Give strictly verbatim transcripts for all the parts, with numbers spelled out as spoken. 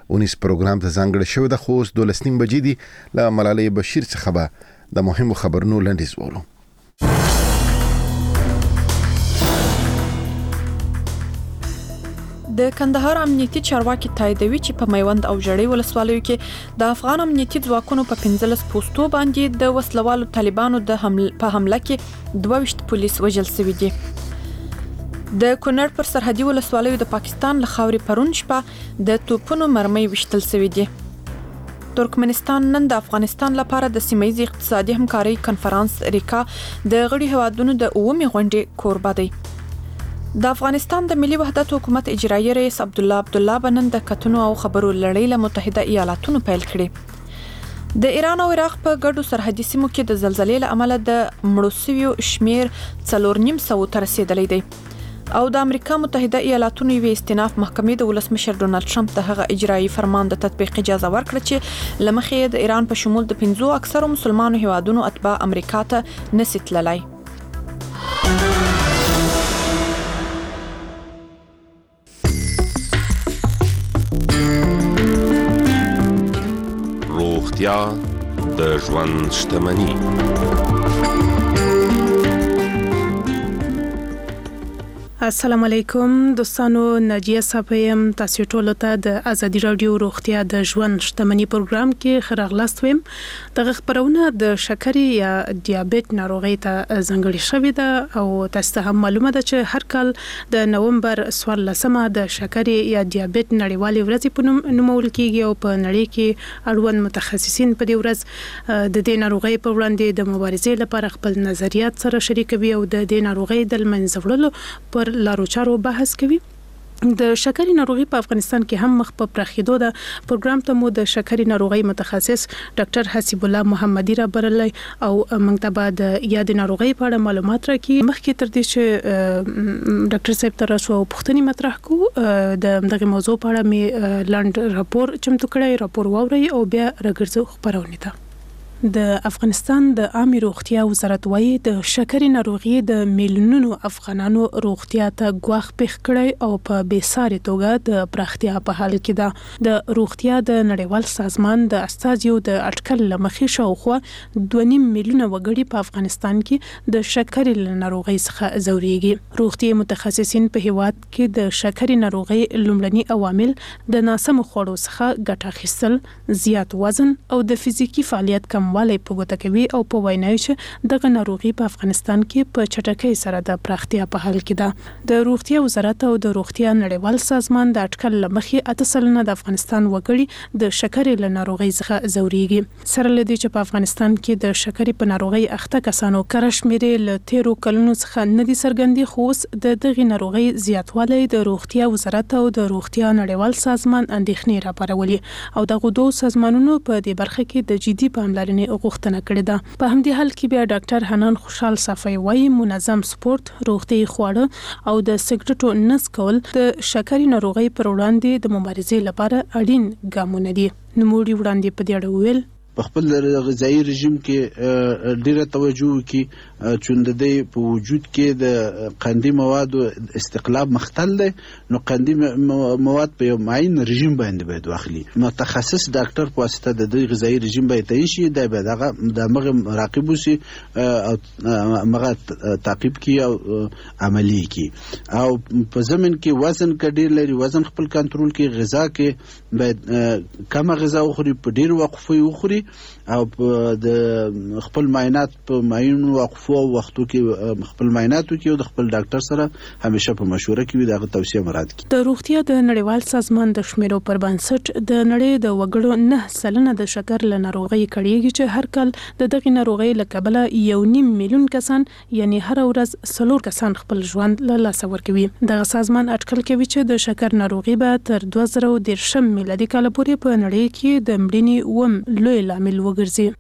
ونیس پروګرام ته ځانګړی شوی د خوست دولس نیم بجې دی له ملالۍ بشیر څخه به د مهمو خبرونو لنډیز وورو. د کندهار امنیتي چارواکي تاییدوي چې په میوند او جړۍ ولسوالیو کې د افغان امنیتي ځواکونو په پنځلس پوستو باندې د وسلوالو طالبانو د حمله په حمله کې دوه ویشت پولیس وژل شوي دي. د کونړ پر سرحدي ولسوالیو د پاکستان له خاورې پرون شپه د توپونو مرمۍ وشتل شوي دي. ترکمنستان نن د افغانستان لپاره د سیمه‌ییز اقتصادي همکارۍ کنفرانس ریکا د غړي هیوادونو د اوومې غونډې کوربه دی. د افغانستان د ملي وحدت حکومت اجرایي رئیس عبدالله عبدالله بنن د کتنو او خبرو لړۍ له متحده ایالاتونو پیل کړي. د ایران او عراق په ګډو سرحدي سیمو کې د زلزلې له امله د مړو شویو شمیر څلور نیم سوو ته رسیدلی دی او د امریکا متحده ایالاتونو یوې استیناف محکمې د ولسمشر ډونالد ټرمپ د هغه اجرایي فرمان د تطبیق اجازه ورکړه چې له مخې د ایران په شمول د پنځو اکثرو مسلمانو هیوادونو اتباع امریکا ته نشي تللی. روغتیا د ژوند شتمني. السلام علیکم دوستانو، ناجیه صاحب تاسو ټول ته د ازادي رادیو روغتیا د ژوند شتمني پروګرام کې خراغلاست ویم. دغه خبرونه د شکرې یا دیابېت ناروغۍ ته ځانګړې شوې ده او تاسو ته هم معلومه ده چې هر کال د نومبر څوارلسمه د شکرې یا دیابېت نړیوالې ورځې په نوم نومول کیږي او په نړۍ کې اړوند متخصصین په دې ورځ د دې ناروغۍ په وړاندې د مبارزې لپاره خپل نظریات سره شریکوي او د دې ناروغۍ د منځه وړلو پر لارو چارو بحث کوي. د شکرې ناروغي په افغانستان کې هم مخ په پراخېدو ده. پروګرام ته مو د شکرې ناروغي متخصص ډاکټر حسیب الله محمدي را برلای او موږ ته به د یاد ناروغي په اړه معلومات راکړي. مخکې تر دې چې ډاکټر صاحب تر اوسه پوښتنې مطرح کوو د دغه موضوع په اړه می لاند راپور چمتو کړی، راپور واوري او بیا راګرځو خبرونه ته. د افغانستان د عامه روغتیا وزارت وايي د شکرې ناروغي د میلیونونو افغانانو روغتیا ته ګواښ پیښ کړی او په بېساري توګه د پراختیا په حال کې ده. د روغتیا د نړیوال سازمان د استازیو د اټکل لمخې شاوخوا دوه نیم میلیونه وګړي په افغانستان کې د شکرې ناروغي څخه ځوريږي. روغتي متخصصین په هیواد کې د شکرې ناروغي لومړني عوامل د ناسم خوړو څخه ګټه اخیستل، زیات وزن او د فزیکی فعالیت کم والی په ګوته کوي او په وینای چې دغه ناروغي په افغانستان کې په چټکۍ سره د پراختیا په حال کې ده. د روغتیا وزارت او د روغتیا نړیوال سازمان د اټکل لمخې اته سلنه د افغانستان وګړي د شکرې له ناروغۍ څخه ځوريږي. سره لدی چې په افغانستان کې د شکرې په ناروغۍ اخته کسانو کره شمیرې له تیرو کلونو څخه نه دي څرګندې، خو اوس د دغه ناروغۍ زیاتوالی د روغتیا وزارت او د روغتیا نړیوال سازمان اندېښنې راپارولې او دغه دوه سازمانونو په دې برخه کې د جدي پاملرنې غوښتنه کړې ده. په همدې حال کې بیا ډاکټر حنان خوشحال صافی وايي منظم سپورت، روغتي خواړه او د سګریټو نه څکول د شکرې ناروغۍ پر وړاندې د مبارزې لپاره اړین ګامونه دي. نوموړي وړاندې په دې اړه ویل په خپل غذایی رژیم کې ډیره توجه وکړي چې د دې په وجود کې د قندي موادو استقلاب مختل دی، نو قندي مواد په یو معین رژیم باندې باید واخلي. متخصص ډاکټر په واسطه د دې غذایی رژیم باید تایید شي، دا به دغه د مغه مراقب وسی او مغه تعقیب کی او عملی کی او په زمين کې وزن کډیر لري، وزن خپل کنټرول کی، غذا کې باید کم غذا وخوري، په ډیر وقفه وخوري او د خپل معاینات په معینو وقفو او وختو کې خپل معایناتو کې او د خپل ډاکټر سره همیشه په مشوره کې دغه توصیه مراد کی. د روغتیا د نړیوال سازمان د شمیرو پر بنسټ د نړۍ د وګړو نه سلنه د شکر له ناروغۍ کړيږي چې هر کال د دغه ناروغۍ له کبله یو نیم میلیون کسان یعنی هر ورځ څلور کسان خپل ژوند له لاسه ورکوي. د سازمان اټکل کوي چې د شکر ناروغي به تر دوه زره دېرشم میلادي کال پورې په نړۍ کې د مړینې وم لوی لامل وګرځي.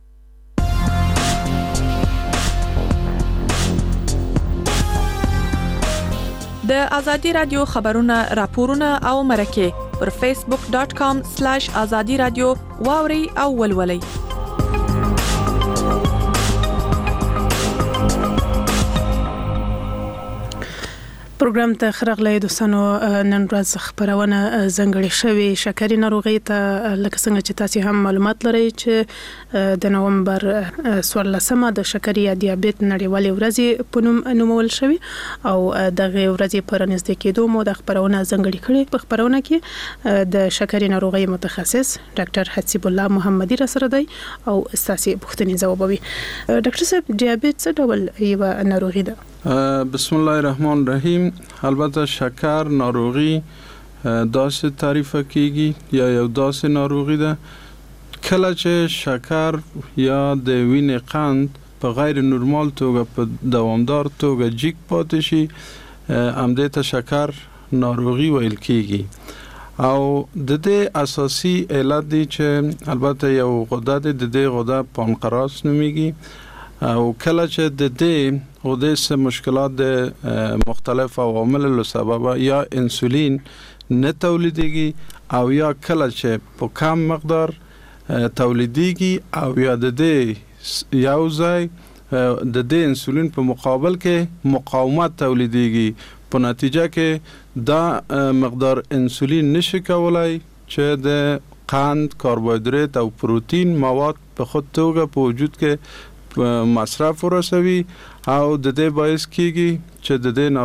د ازادي رادیو خبرونه، راپورونه او مرکه پر فیسبوک ډاٹ کام سلیش ازادي رادیو واوري او ولولئ. پروګرام ته خرغلې دوستانو نن ورځ خبرونه زنګړې شوی شکرې ناروغي ته لکه څنګه چې تاسو هم معلومات لرئ چې د نومبر څوارلسمه د شکرې یا دیابت نړیوالې ورځ په نوم نومول شوی او دغه ورځ پر نږدې کېدو مو د خبرونه زنګړې کړې په خبرونه کې د شکرې ناروغي متخصص ډاکټر حسیب الله محمدي را سره دی او استاسي پوښتنې ځوابوي. ډاکټر صاحب دیابت څه ډول یو ناروغي ده؟ بسم الله الرحمن الرحیم. البته شکر ناروغي داسې تعریف کیږي یا یو داسې ناروغي ده کله چې شکر یا د وینې قند په غیر نورمال توګه په دوامدار توګه جیک پاتې شي همدې ته شکر ناروغي ویل کیږي او د دې اساسي علت دی چې البته یو غده د دې غده پانکراس نومیږي او کله چې د دې غده سه مشکلات د مختلف عوامل له سبب یا انسولین نه تولیدېږي او یا کله چې په کم مقدار تولیدېږي او یا د دې یو ځای د دې انسولین په مقابل کې مقاومت تولیدېږي په نتیجه کې دا مقدار انسولین نشي کولای چې د قند، کاربوهیدرات او پروتین مواد په خود توګه په وجود کې مصرف ورسوي او د دې باعث کیږي چې د دې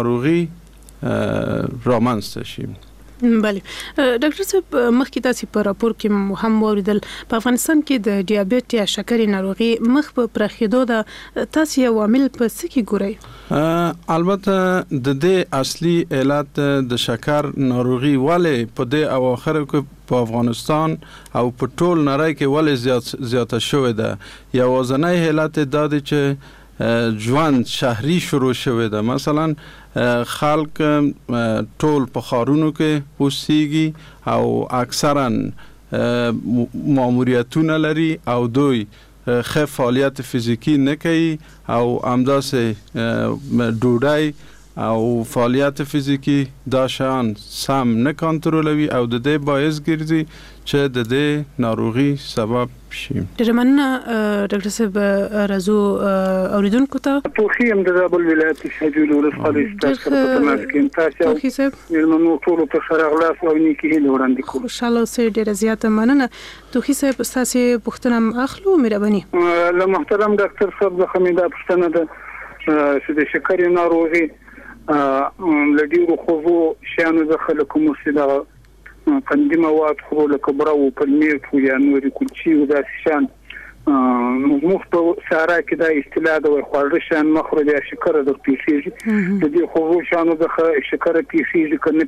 ناروغي رامنځته شي. بله ډاکټر صاحب مخکې تاسو په راپور کې هم وریدل په افغانستان کې د دیابت یا شکرې ناروغي مخ په پرخېدو ده، تاسو یو عامل په څه کې ګورئ؟ البته د دې اصلي علت د شکر ناروغي ولې په دې اواخر کې په افغانستان او په ټول نړۍ کې ولې زیات زیاته شوې ده یوازینی علت دا دی چې ژوند شهري شروع شوی ده. مثلا خلک ټول په ښارونو کې اوسېږي او اکثرا ماموریتونه لري او دوی ښه فعالیت فزیکی نه کوي او همداسې ډوډۍ او فعالیت فزیکی دا شان سم نه کنټرولوي او د دې باعث ګرځي چې د دې ناروغي سبب شي. ډېر مننه ډاکټر صاحب. راځو اوریدونکو ته توخی هم د زابل ولایت شجول ولسوالۍ ستاسو په تماس کې تاسو توخی صاحب نو ټول ته سره غلاس او نیکی هیله وړاندې کوم. خوشاله اوسئ. ډېر زیاته مننه. توخی صاحب تاسو پوښتنه اخلو مهرباني. له محترم ډاکټر صاحب د خمیده پوښتنه ده چې د شکرې ناروغي لډیرو خوځو شانو د خلکو مسله قندي مواد خو لکه براو پلمیر خو یا نوري کلچي او داسې شان موږ په سارا کې دا اصطلاح د خواړه شان مخرج یا شکر د پیسيږي د دې خو شانو د شکر پیسيږي کنه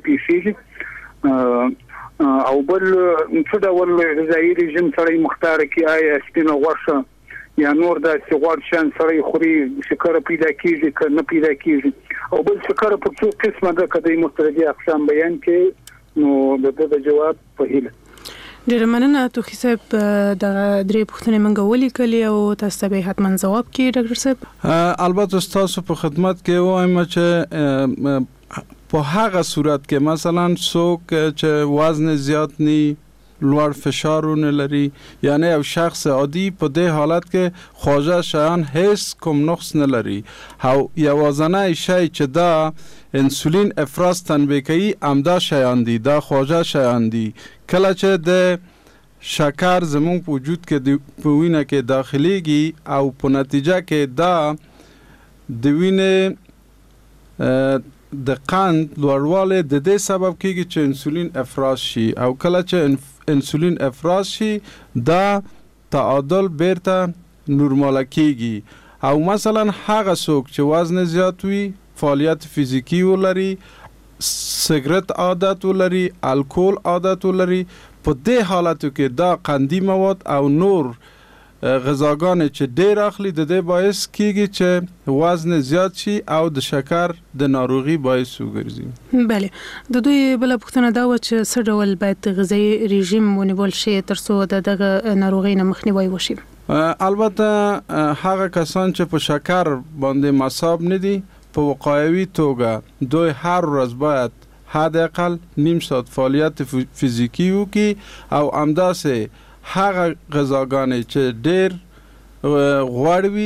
پیسيږي او بل څه ډول غذایی رژیم سره مختار کې آیا سپینه غوښه یا نور د سیغوړ شان سره خوري شکر پیدا کیږي کنه پیدا کیږي او بل شکر په څو قسمه د کدی مختلفي اقسام بیان کې نو د دې جواب په هیله. ډېر مننه. توخی صاحب د درې پوښتنې منګه ولیکلې او تاسو به حتما ځواب کړئ ډاکټر صاحب. البته تاسو په خدمت کې وایم چې په هغه صورت کې مثلا څوک چې وزن زیات ني لوړ فشارونه لري یعنی یو شخص عادي په دې حالت کې خواجه شیان هیڅ کوم نقص نه لري او یوازینی شی چې دا انسولین افراز تنبیه کوي امدا شیان دي، دا خواجه شیان دي. کله چې د شکر زموږ په وجود کې په وینه کې داخليږي او په نتیجه کې دا د وینې د قند لوړوالی د دې سبب کېږي چې انسولین افراز شي او کله چې انسولین افراز شي دا تعادل بیرته نورمال کېږي او مثلا هغه څوک چې وزن زیات وي، فعالیت فزیکی ولري، سیګریټ عادت ولري، الکول عادت ولري، په دې حالتو کې دا قندي مواد او نور غذاګان چې ډېر اخلي د دې باعث کیږي چې وزن زیات شي او د شکر د ناروغي باعث وګرځي. بله د دوی بل پوښتنه دا و چې څه ډول باید غذایی رژیم ونیول شي ترڅو د دغه ناروغي نه مخنیوي وشي؟ البته هغه کسان چې په شکر باندې مصاب نه دي په وقایوي توګه دوی هر ورځ باید حداقل نیم ساعت فعالیت فزیکی وکړي او همداسې هغه غذاګانې چې ډېر غوړ وي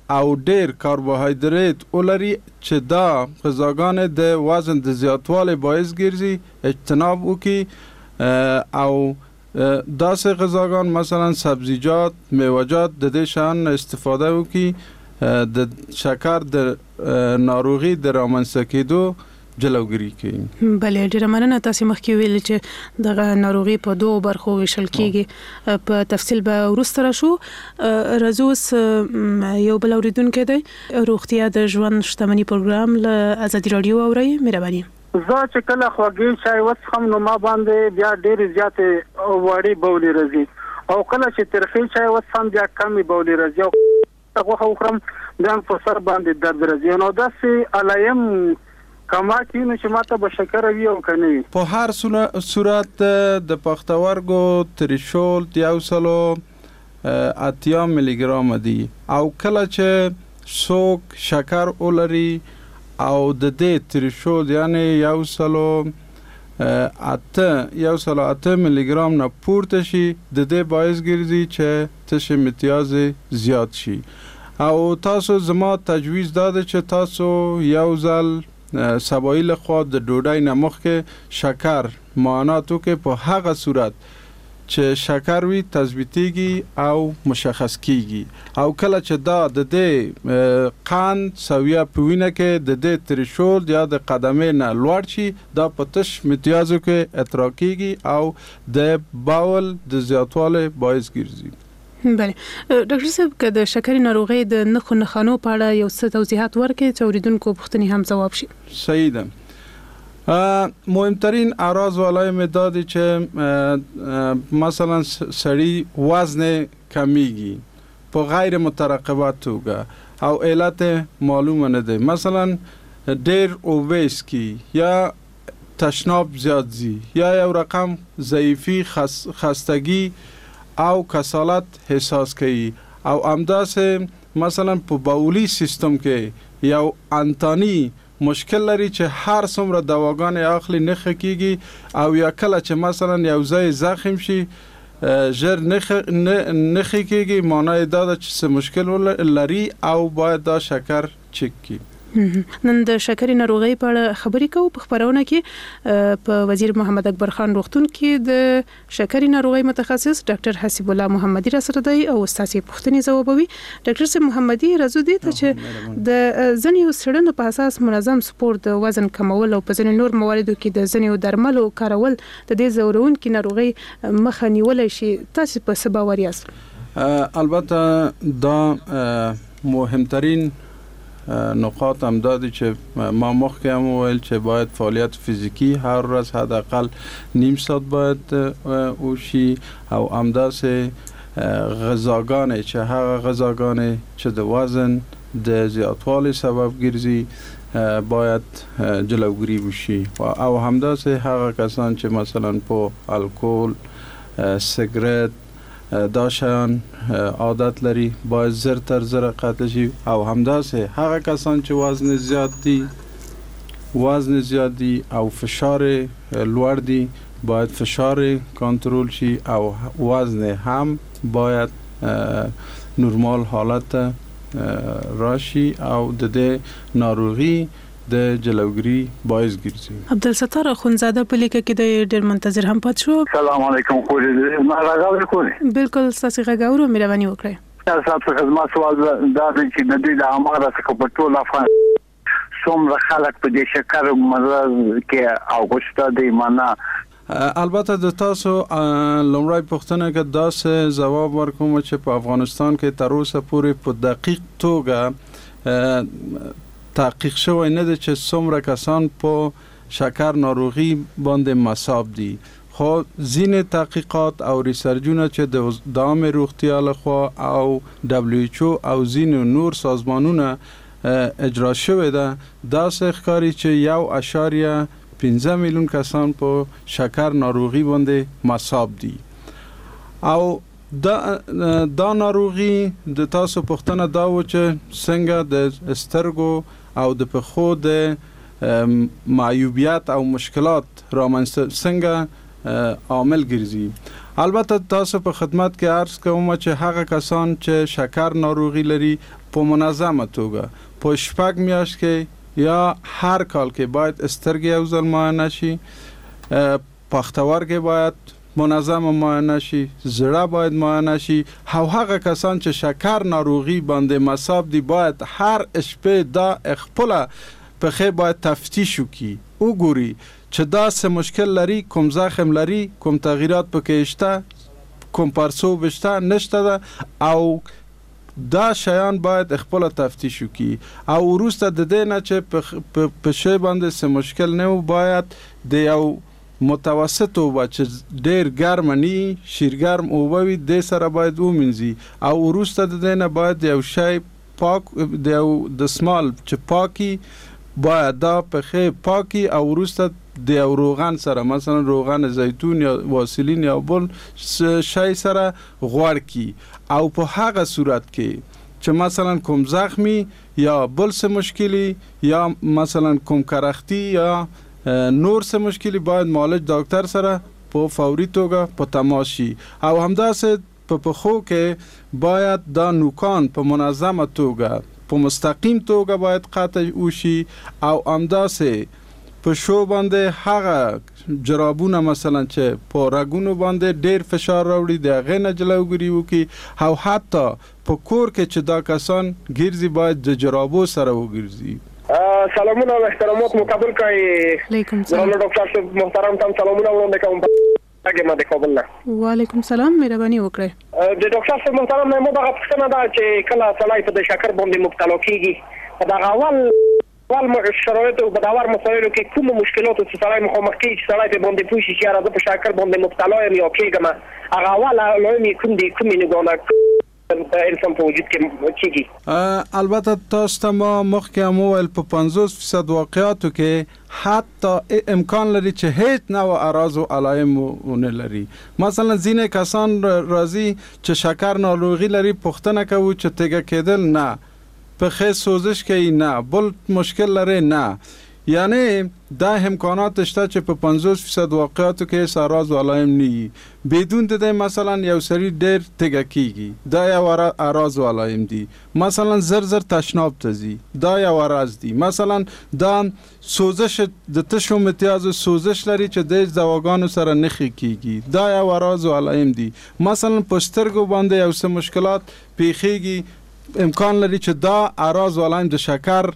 او ډیر کاربوهایدریت ولري چې دا غذاګان د وزن د زیاتوالي باعث ګرځي اجتناب وکي او داسې غذاګان مثلا سبزیجات میوه‌جات د دې شان استفاده وکي د شکر د ناروغي د رامنځته کېدو جلوګری کوي. بلې ډیره مننه. تاسو مخکې ویل چې دغه ناروغي په دوه برخو ویشل کیږي، په تفصیل به وروسته راشو. رزوس یو بل اوریدونکو دی روغتیا د ژوند شتمنۍ پروګرام له ازادي رادیو اوري. مهرباني. زه چې کله خوږی چای وڅښم نو ما باندې بیا ډېر زیاتې وړي بولي راځي، او کله چې ترخی چای وڅښم بیا کمی بولي راځي، او هغه خورم بیا په سر باندې درد راځي. نو داسې علایم کما کینو چې ماته به شکر وي او کني. په هر صورت د پختورګو تریشول یو سلو اتیا ملي ګرام دی، او کله چې څوک شکر ولري او د دې تریشول یعنی یو سلو اته یو سلو اته ملي ګرام نه پورته شي، د دې باعث ګرځي چې تشه امتیاز زیات شي. او تاسو زما تجویز داده چې تاسو یو ځل سبایی لخوا د ډوډۍ نه مخکې شکر معایناتو کې په هغه صورت چې شکر وي تثبیتيږي او مشخص کیږي، او کله چې دا د دې قند سویه په وینه کې د دې تریشول یا د قدمې نه لوړ شي، دا په تش امتیازو کې اترا کیږي او د باول د زیاتوالی باعث ګرځي. بله ډاکټر صاحب که د شکرې ناروغۍ د نښو نښانو په اړه یو څه توضیحات ورکړي چې اوریدونکو پوښتنې هم ځواب شي. صحیح ده. مهمترین اعراض والای مدادی چې مثلا سړی وزن کمیږي په غیر مترقبه توګه او علت معلومه نه ده، مثلا ډیر اوبیس کی یا تشناب زیات زی یا یو رقم ضعیفی خس خستگی او کسالت احساس کوي، او همداسې مثلا په باولی سیستم کې یو انتانی مشکل لري چې هر څومره دواګان اخلي نه خکېږي، او یا کله چې مثلا یو ځای زخم شي ژر نه خکېږي، معنی دا ده چې څه مشکل لري او باید دا شکر چک کی. نن د شکرې ناروغۍ په اړه خبرې کوو. په خبرونه کې په وزیر محمد اکبر خان روغتون کې د شکرې ناروغۍ متخصص ډاکټر حسیب الله محمدي را سره دی او ستاسو پوښتنې ځوابوي. ډاکټر صاحب محمدي راځو دي ته چې د ځنیو سړنو په اساس منظم سپورت د وزن کمول او په ځنې نور مواردو کې د ځنیو درملو کارول د دې زورونکو ناروغۍ مخه نیولای شي. تاسو په څه باور یاست؟ البته دا مهمترین نقاط هم دادی چې ما مخکې هم ویل چې باید فعالیت فیزیکی هر ورځ حداقل نیم ساعت باید وشي، او همداسې غذاګانې چې هغه غذاګانې چې د وزن د زیاتوالي سبب ګرځي باید جلوگیری وشي، او همداسې هغه کسان چې مثلا په الکل سیگرت دا شیان عادت لري باید زر تر زر قطع شي، او همداسې هغه کسان چې وزن زیات دي وزن زیات دي او فشار لوړ دي باید فشار کنترل شي، او وزن هم باید نورمال حالت راشي او د دې ناروغي د جلوگیری باعث ګرځي. عبدالستار اخونزاده په لیکه کې د ډېر منتظر هم پات شو. سلام علیکم. خو دې ما راغلی کوله بالکل تاسو غاورو مهرباني وکړئ. تاسو په خدمت سوال دا چې د دې د اماره څخه په ټول افغان څومره خلک په دې شکر مرض کې او غوښته دی معنا. البته د تاسو لومړی پوښتنه کې داسې جواب ورکوم چې په افغانستان کې تر اوسه پورې په دقیق توګه تحقیق شوی نه ده چې څومره کسان په شکر ناروغي باندې مصاب دي، خو ځینې تحقیقات او ریسرچونه چې د عامه روغتیا لخوا او دبلیو ایچ او او ځینې نور سازمانونه اجرا شوی ده داسې ښکاري چې یو اشاریه پنځه میلیون کسان په شکر ناروغي باندې مصاب دي. او دا دا ناروغي د تاسو پوښتنه دا و چې څنګه د سترګو او د پخو د معیوبیت او مشکلات رامنځته څنګه عامل ګرځي. البته تاسو په خدمت کې عرض کوم چې هغه کسان چې شکر ناروغي لري په منظمه توګه په شپږ میاشت کې یا هر کال کې باید سترګې یو ځل معاینه شي، پښتورګي باید منظم معاینه شي، زړه باید معاینه شي. او هغه کسان چې شکر ناروغي باندې مصاب دي باید هر شپه دا خپل په خې باید تفتیش وکړي، وګوري چې دا څه مشکل لري، کوم زخم لري، کوم تغییرات پکې شته، کوم پرسوب شته نشته ده، او دا شیان باید خپل تفتیش وکړي. او وروسته د دې نه چې په شی باندې څه مشکل نه و باید د یو متوسط او چې ډیر ګرم نه شیرګرم او وي د سره باید ومنځي. او وروسته د دې نه باید یو شی پاک د د سمال چې پاکي باید دا په خې پاکي او وروسته د روغن سره مثلا روغن زیتون یا واسلین یا بل شای سره غوړ کی. او په هغه صورت کې چې مثلا کوم زخمی یا بل څه مشکلی یا مثلا کوم کرختی یا نور څه مشکلی باید معالج ډاکټر سره په فوري توګه په تماس شي. او همداسې په پخو کې باید دا نوکان په منظمه توګه په مستقیم توګه باید قطع وشي. او همداسې په شو باندې هغه جرابونه مثلا چې په رګونو باندې ډیر فشار راوړي د هغې نه جلوګیري وکړي. او حتی په کور کې چې دا کسان ګرځي باید د جرابو سره وګرځي. سلامونه او احترامات مو قبول کړئ. علیکم سلام. ډاکټر صاحب محترم تم سلامونه وړاندې کوم اگه ما د کابل نه. وعلیکم سلام، مهرباني وکړئ. د ډاکټر صاحب محترم نه مو دا پوښتنه ده چې کله سړی په شکر باندې مبتلا کیږي دا اول اول شرایط او بداور مسایلو کې کوم مشکلات چې سړی مخامخ کیږي چې سړی په باندې پوښي چې راځي په شکر باندې مبتلا یم یا کېږم هغه اول لومړی کوم دي کوم نه ګونه انسان په وجود کې کیږي. البته تاسو ته ما مخکې هم وویل په پنځوس فیصد واقعاتو کې حتی امکان لري چې هیڅ نوع اعراض او علائم ونه لري. مثلا ځینې کسان راځي چې شکر ناروغي لري، پوښتنه کوي چې تیګه کېدل نه، په خې سوزش کوي نه، بل مشکل لري نه. یعنی دا امکانات شته چې په پنځوس فیصد واقعاتو کې اعراض او علائم نه وي. بدون د دې مثلا یو سری ډیر تیګه کیږي، دا یو اعراض او علائم دي. مثلا زر زر تشناب تزي، دا یو اعراض دي. مثلا دا سوزش د تشو امتیاز سوزش لري چې د دواګانو سره نخي کیږي، دا یو اعراض او علائم دي. مثلا پسترګو باندې یو څه مشکلات پیخيږي، امکان لري چې دا اعراض او علائم د شکر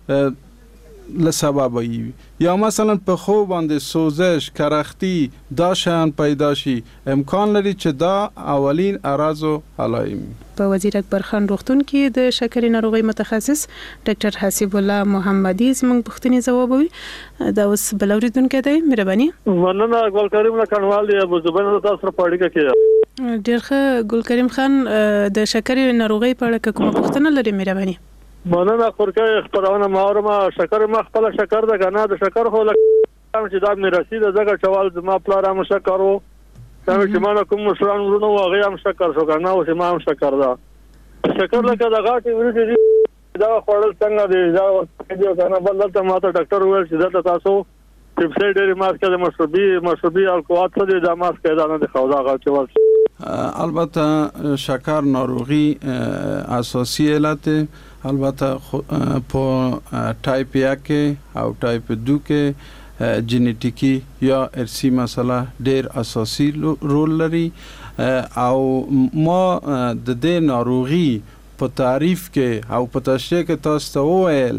لسبب وي. یا مثلا په خو باندې سوزش کرختی دا شان پیدا شي، امکان لري چې دا اولین اعراض او علائم. په وزیر اکبر خان روغتون کې د شکر ناروغي متخصص ډاکټر حسیب الله محمدي زموږ پوښتنې ځوابوي. دا اوس بل اوریدونکو دی، مهرباني. مننه ګل کریم له کڼوال دی ابو زبین تاسو سره پاړیکه کې. ډیر ښه ګل کریم خان، د شکر ناروغي په اړه کومه پوښتنه لري؟ مهرباني. مننه خورکه خبرونه ماورما شکر ما خپل شکر د غنا د شکر خو لکه چې دا مې رسید زګه چوال زما پلار هم شکر وو، دا چې ما کوم مشران ورونو هغه هم شکر شو غنا او ما هم شکر دا شکر لکه دا غاټي ورته دا خپل څنګه دی دا دې کنه بل ته ما ته ډاکټر وویل چې دا تاسو چې ډېر ماسک د مشروبي مشروبي الکوات څه دی دا ماسک دا نه دی خو دا غاټي ول. البته شکر ناروغي اساسي علت، البته په ټایپ یک او ټایپ دو کې جینیټیکی یا ارثي مسله ډېر اساسي رول لري. او ما د دې ناروغي په تعریف کې او په تشریح کې تاسو ته وویل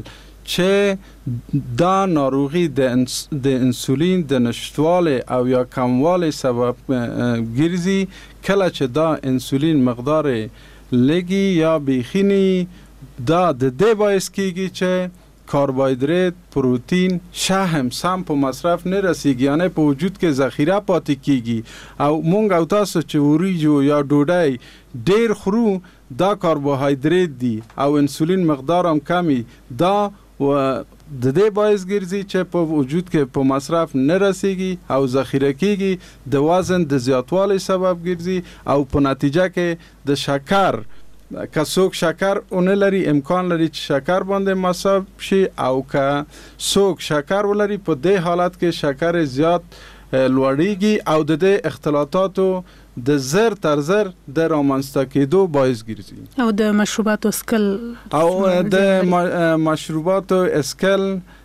چې دا ناروغي د انسولین د نشټوالي او یا کموالي سبب ګرځي. کله چې دا انسولین مقدار لګي یا بخینی، دا د دې باعث کیږي چې کاربوهیدرات، پروتین، شحم سم په مصرف نه رسیږي، یعنی په وجود کې ذخیره پاتې کیږي. او مونږ او تاسو چې وریجو یا ډوډۍ ډیر خورو دا کاربوهیدرات دي او انسولین مقدار هم کمی، دا و د دې باعث ګرځي چې په وجود کې په مصرف نه رسیږي او ذخیره کیږي، د وزن د زیاتوالي سبب ګرځي او په نتیجه کې د شکر که څوک شکر اون لري امکان لري چې شکر باندې مصاب شي، او که څوک شکر ولري په دې حالت کې شکر زیات لوړیږي او د دې اختلاطاتو د زر تر زر د رامنځته کېدو باعث ګرځي او د مشروباتو اسکل او د مشروباتو اسکل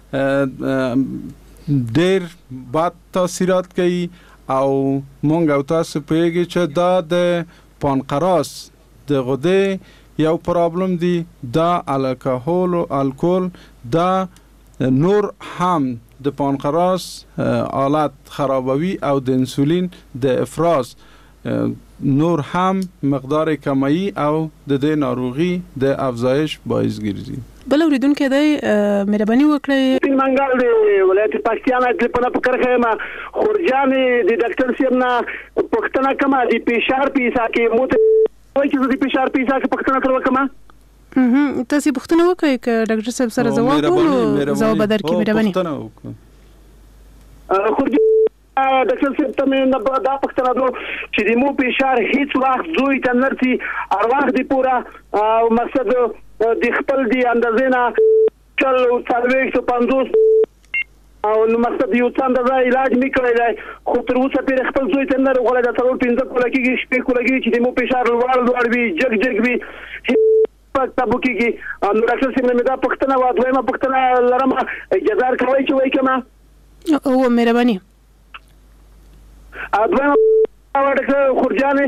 ډېر بد تاثیرات کوي او مونږ او تاسو پوهیږي چې دا د پانقراس د غدې یو پرابلم دی. دا الکهول او الکل دا نور هم د پانقراس حالت خرابوي او د انسولین د افراز نور هم مقدار کمی او د دې ناروغي د افزایش باعث ګرځي. بل اوریدونکو دی مهرباني وکړئ. سپین منګل دی ولایت پاکستان کې په پکرخه ما خورجان دی ډاکټر صاحب نه پښتنه کما دی فشار پیسا کې موت وایي چې دی فشار پیسا کې پښتنه تر وکما هم تاسو پښتنه وکړئ ک ډاکټر صاحب سره جواب ورکړو جواب درکې مهرباني پښتنه وکړه. خورجان ډاکټر صاحب ته مې دا پښتنه دو چې د مو فشار هیڅ وخت زوی ته نرتي ارواح دی پورا او مقصد د خپل دی اندازې نه چل او څلوېښت سو پنځوس او نو مقصد یو څه اندازه علاج مې کړی دی خو تر اوسه پرې خپل زوی ته نه راغلی دا څلور پنځه کاله کېږي شپې کاله کېږي چې د مو فشار لوړ لوړ وي جګ جګ وي پک تابو کېږي. نو ډاکټر صاحب مې دا پښتنه وه دویمه پښتنه لرم اجازه کوئ چې وایي که ما او مهرباني دویمه ډاکټر خورجان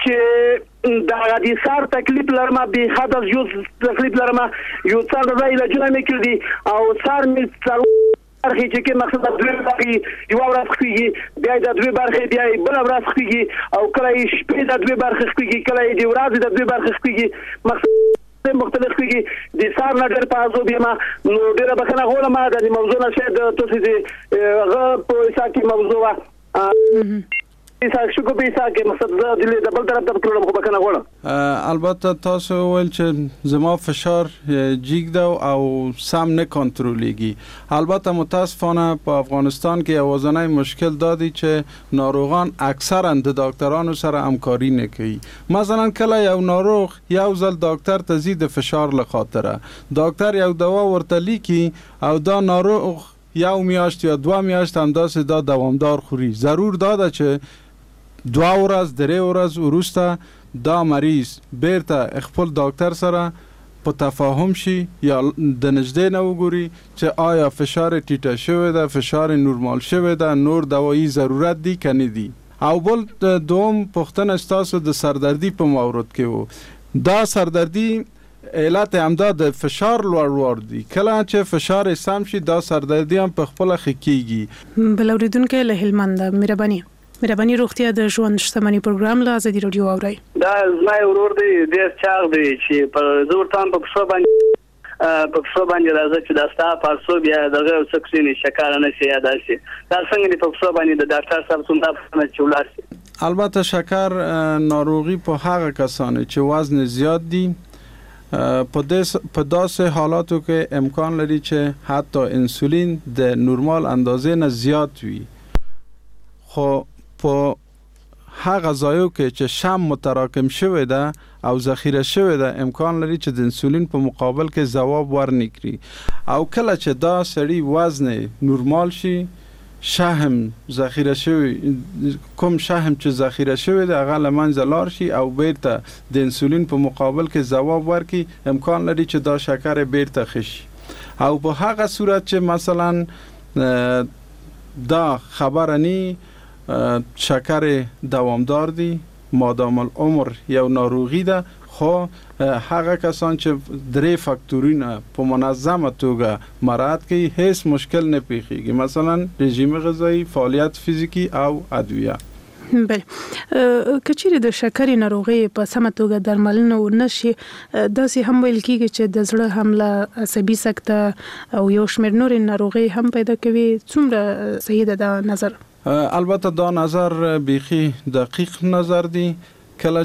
چې دا د سار تکلیف لرم به حد از یو تکلیف لرم یو څه د علاجونه مې کړی او سار مې څلور برخې چې کې مقصد د دوی برخې یو ورځ خپېږي بیا د دوی برخې بیا بل ورځ خپېږي او کله یې شپې د دوی برخې خپېږي کله یې د ورځې د دوی برخې خپېږي مقصد مختلف خپېږي د سار نه ډېر په عذاب یم نو ډېره بخښنه غواړم د دې موضوع نه شاید تاسو دې هغه په حساب کې موضوع وه پیسا شکو پیسا کې مقصد د دې ډبل طرف ته کړم خو بکنه غواړم. البته تاسو ویل چې زما فشار جیګ دا او سم نه کنټرولېږي. البته متاسفانه په افغانستان کې اوازنۍ مشکل دادی چې ناروغان اکثرا د ډاکټرانو سره همکاري نه کوي. مثلا کله یو ناروغ یو ځل ډاکټر ته زی د فشار له خاطره ډاکټر یو دوا ورته لیکي او دا ناروغ یو میاشت یا دوا میاشت همداسې دا دوامدار خوري. ضرور دا ده چې دوا ورځ درې ورځ وروسته دا مریض بیرته خپل ډاکټر سره په تفاهم شي یا د نږدې نه وګوري چې آیا فشار ټیټه شوی ده فشار نورمال شوی ده نور دوایي ضرورت دی که نه دی. او بل دوم پوښتنه ستاسو د سردردي په مورد کې و. دا سردردي علت همدا د فشار لوړ لوړ دی. کله چې فشار سم شي دا سردردي هم په خپله ښه کېږي. بل اورېدونکی له هلمند مهرباني مهرباني روغتیا د ژوند شتمني پروګرام له ازادي راډیو اورئ. دا زما ورور دی ډېر چاغ دی چې په زور تام په څو باندې په څو باندې راځي چې دا ستا پارسو بیا دغه سکسینی شکار نه شي یاد شي دا څنګه دی په څو باندې د ډاکټر صاحب څنګه په چولار شي. البته شکر ناروغي په هغه کسانو چې وزن زیات دي په داسې په داسې حالاتو کې امکان لري چې حتی انسولین د نورمال اندازې نه زیات وي. خو په هغه ځایو کې چې شم متراکم شوی ده او ذخیره شوی ده امکان لري چې د انسولین په مقابل کې ځواب ورنکړي او کله چې دا سړی وزن نورمال شي شهم ذخیره شوی کوم شهم چې ذخیره شوی ده هغه له منځه لاړ شي او بیرته د انسولین په مقابل کې ځواب ورکړي امکان لري چې دا شکر بیرته ښه شي. او په هغه صورت چې مثلا دا خبره نی شکر دوامدار دی مادام العمر یو ناروغی ده خو هغه کسان چې درې فاکتورونه په منظمه توګه مراعات کوي هیڅ مشکل نه پیښیږي. مثلا رژیم غذایی فعالیت فزیکی او ادویه. بله کچېرې د شکرې ناروغي په سمه توګه درملنه ونشي داسې هم ویل کېږي چې د زړه حمله عصبي سکته او یو شمېر نورې ناروغۍ هم پیدا کوي. څومره صحیح ده دا نظر؟ البته دا نظر بیخی دقیق نظر دی. کله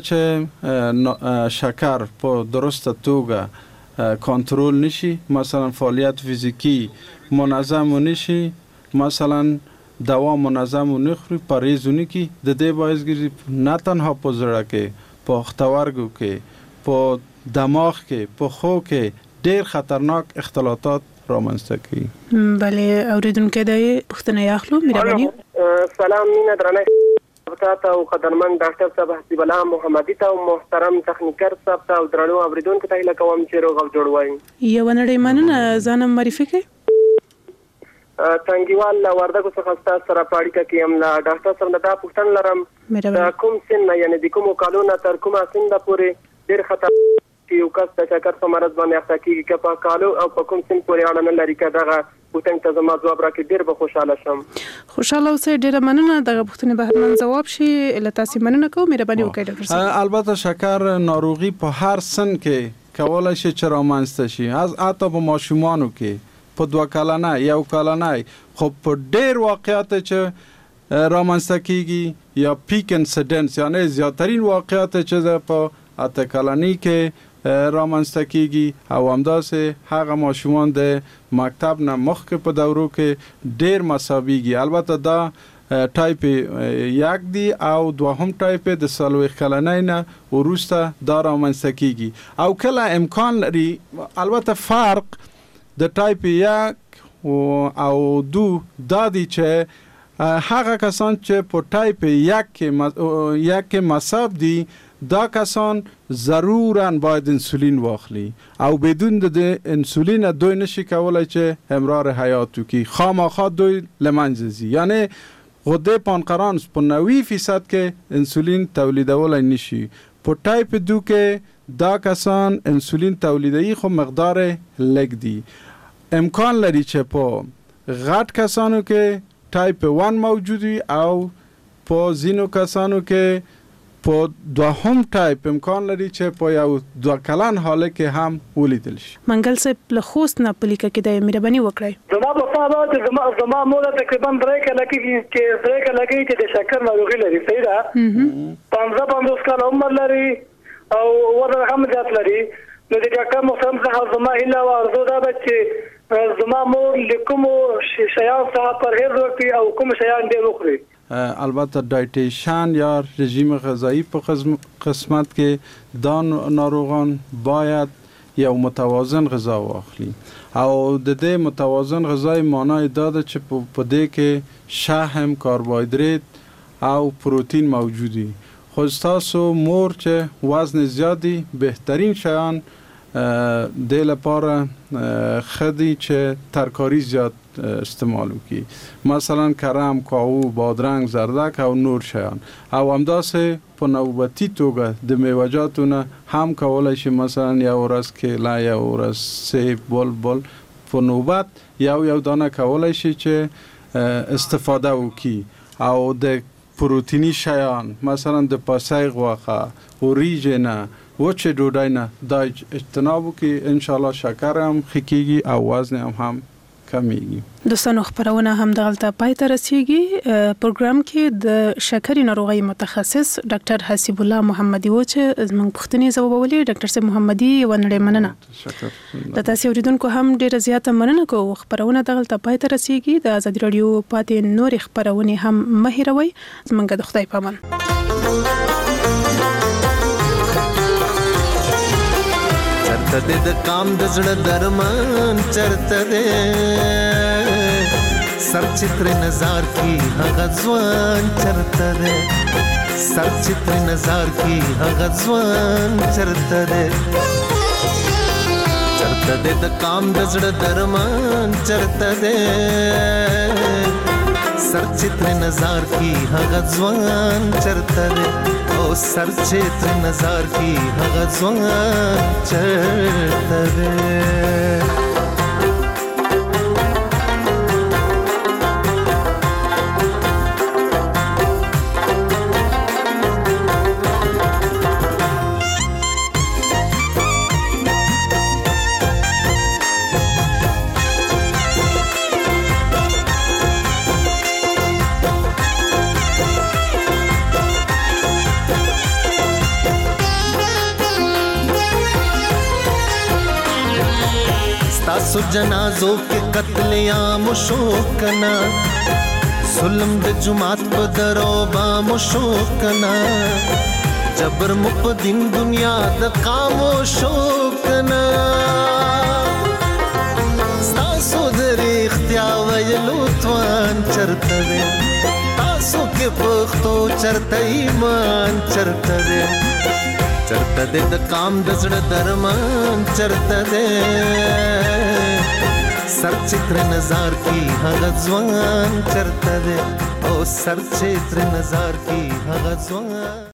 چې شکر په درسته توګه کنټرول نشي مثلا فعالیت فزیکی منظم نشي مثلا دوا منظم نخوري پرهیز نکي د دې باعث ګرځي نه تنها په زړه کې په پښتورګو کې په دماغ کې په خو کې ډېر خطرناک اختلاطات رامنځته کوي. بله اوریدونکو د پښتنه یاخلو مهرباني سلام مینه درنه تاسو او قدرمن ډاکټر صاحب حسیب الله محمدي ته او محترم تخنیکر صاحب ته او درنو اوریدونکو ته هیله کوم چې روغ او جوړ وای. یو نړۍ مننه ځانم معرفي کړئ. تنګیوال لا وردګو څخه تاسو سره پاړیکه کیم لا ډاکټر صاحب دا پوښتنه لرم کوم سن یعنی د کوم کالونو تر کومه سن د پورې ډیر خطر چې یو کس د شکر په مرض باندې اخته کیږي که په کالو او په کوم سن پورې اړه نه لري که دغه پوښتنې ته زما ځواب راکړي ډیر به خوشاله شم. خوشاله اوسئ. ډیره مننه. دغه پوښتنې به حتما ځواب شي. له تاسو مننه کوم. مهرباني وکړئ ډاکټر صاحب. البته شکر ناروغي په هر سن کې کولای شي چې رامنځته شي، از حتی په ماشومانو کې په دوه کلنه یو کلنه، خو په ډیر واقعیت چې رامنځته کیږي یا پیک انسیډنس یعنی زیاترین واقعیت چې په اته کلنی کې رامنځته کیږي او همداسې هغه ماشومان د مکتب نه مخکې په دورو کې ډیر مصابيږي. البته دا ټایپ یک دی او دوهم ټایپ د څلوېښت کلنۍ نه وروسته دا رامنځته کیږي او کله امکان لري. البته فرق د ټایپ یک او دو دا دی چې هغه کسان چې په ټایپ یک کې یک کې مصاب دي دا کسان ضروراً باید انسولین واخلي او بدون د انسولین دوی نشي کولای چې امرار حیات وکړي، خامخا دوی لمنځه ځي. یعنی غده پانقرانس په نوي فیصد کې انسولین تولیدولای نشي. په ټایپ دو کې دا کسان انسولین تولیدوي خو مقدار لږ دی. امکان لري چې په غټ کسانو کې ټایپ یک موجود وي او په زینو کسانو کې په دوهم ټایپ امکان لري چې په یو دوه کلن حاله کې هم ولیدل شي. منګل صاحب له خوست نه پلیکه کې د مهرباني وکړئ. زما په پاره چې زما زما مور تقریبا درې کله کې چې درې کله کې چې د شکر ناروغي لري. صحیح ده. پنځه پنځوس کال عمر لري او وزن هم زیات لري. نو د ډاکټر محترم څخه زما هیله او ارزو ده چې زما مور لیکم شیان څخه پرهیز وکړي او کوم شیان ډېر وخوري. البته دایټیشن یا رژیم غذایی په قسمت کې دا ناروغان باید یو متوازن غذا واخلي او د دې متوازن غذای معنی دا ده چې په دې کې شحم، کاربوهیدرات او پروتین موجودي. خو تاسو مور چې وزن زیادی بهترین شیان د لپاره خدي چې ترکاری زیات استعمال وکړي، مثلا کرم، کاهو، بادرنگ، زردک او نور شیان او همداسې په نوبتی توګه د میوه‌جاتو نه هم کولای شي مثلا یو ورځ کیله، یو ورځ سیب، بلبل په نوبت یو یو دانه کولای شي چې استفاده وکړي او د پروتینی شیان مثلا د پاسای غوښه، اوریج نه، وچه ډوډۍ نه دا اجتناب وکړي، ان شاء الله شکر هم ښه کیږي او وزن هم هم کمیږي. دوستانو خبرونه هم دغلته پای ته رسیږي. پروګرام کې د شکرې ناروغي متخصص ډاکټر حسیب الله محمدي و چې زموږ پوښتنې ځوابولې. ډاکټر صاحب محمدي و نړۍ مننه. شکر. د تاسو اوریدونکو هم ډیره زیاته مننه کوم. خبرونه دغلته پای ته رسیږي. د ازادي رادیو پاتې نور خبرونه هم مه هیروئ. زموږ د خدای پامان. چرته د کام د زړه درمان چرته ده سر چتر نظر کی هغه ځوان چرته ده سر چتر نظر کی هغه ځوان چرته ده چرته د کام د زړه درمان چرته ده سر چتر نظر کی هغه ځوان چرته ده او سر چتر نظر کی هغه ځوان چرته ده. سو جنازو کے قتل عام شو کنا ظلم د جماعت په درو بام شو کنا جبر مقدم دنیا د خاموش شو کنا ستاسو در اختیار ویلو توان چرته سوکه پختو چرته ایمان چرته ده چرته ده د کام د زړه درمان چرته ده سر چتر نظر کی هغه ځوان چرته ده او سر چتر نظر کی هغه ځوان